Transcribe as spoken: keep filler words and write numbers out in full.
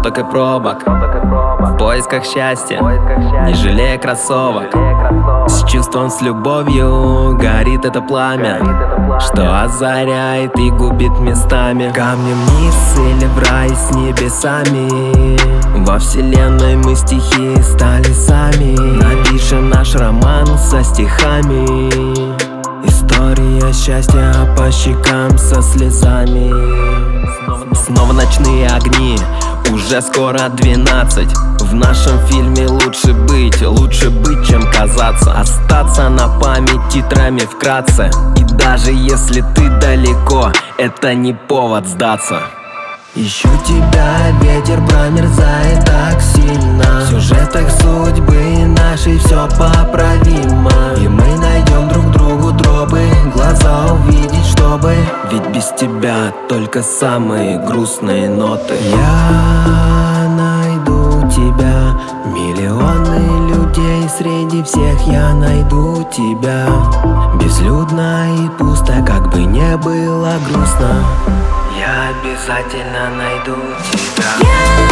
Пробок и пробок, в поисках счастья, не жалея кроссовок. С чувством, с любовью горит это пламя, что озаряет и губит местами. Камнем вниз или в рай с небесами, во вселенной мы стихи стали сами. Напишем наш роман со стихами, история счастья по щекам со слезами. Снова ночные огни, уже скоро двенадцать. В нашем фильме лучше быть, лучше быть, чем казаться. Остаться на память титрами вкратце. И даже если ты далеко, это не повод сдаться. Ищу тебя, ветер промерзает так сильно. В сюжетах судьбы нашей все поправимо, и мы найдем друг другу дробы, глаза увидеть, чтобы. Ведь без тебя только самые грустные ноты. Я найду тебя, миллионы людей, среди всех я найду тебя. Безлюдно и пусто, как бы не было грустно, я обязательно найду тебя.